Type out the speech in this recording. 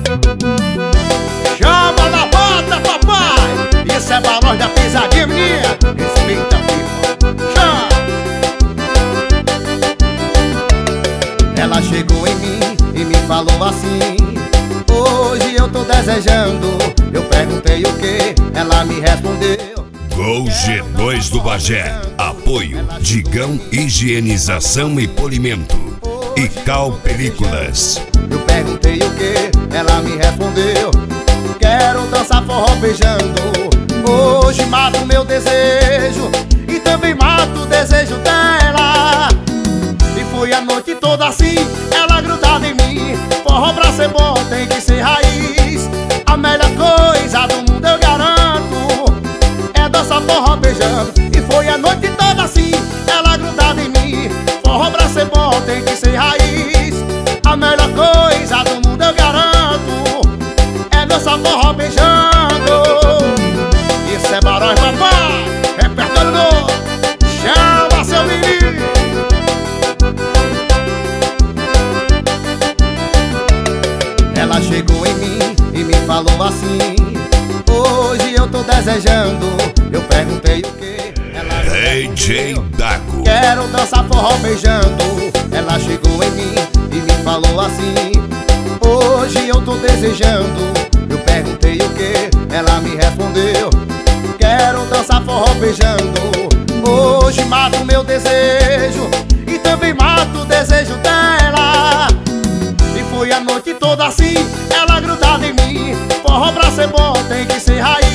Chama na bota, papai! Isso é pra nós da pisadinha, menina! Respeita, filho! Chama! Ela chegou em mim e me falou assim: hoje eu tô desejando. Eu perguntei o que, ela me respondeu: Gol G2 do Bagé. Apoio Digão Higienização e Polimento e Cal Películas. eu perguntei o que, ela me respondeu: quero dançar forró beijando. Hoje mato o meu desejo e também mato o desejo dela. E foi a noite toda assim, ela grudada em mim. Forró pra ser bom tem que ser raiz. A melhor coisa do mundo eu garanto é dançar forró beijando. E foi a noite toda assim, ela grudada em mim. Forró pra ser bom tem que ser raiz. A melhor coisa do mundo eu garanto é dançar forró beijando. Isso é Barões, papai! Repertório novo! Chama seu menino! Ela chegou em mim e me falou assim: hoje eu tô desejando. Eu perguntei o que, ela DJ Dago. quero dançar forró beijando. Ela chegou em mim e me falou assim: hoje eu tô desejando. Eu perguntei o que, ela me respondeu: quero dançar forró beijando. Hoje mato o meu desejo e também mato o desejo dela. E foi a noite toda assim, ela grudada em mim. Forró pra ser bom tem que ser raiz.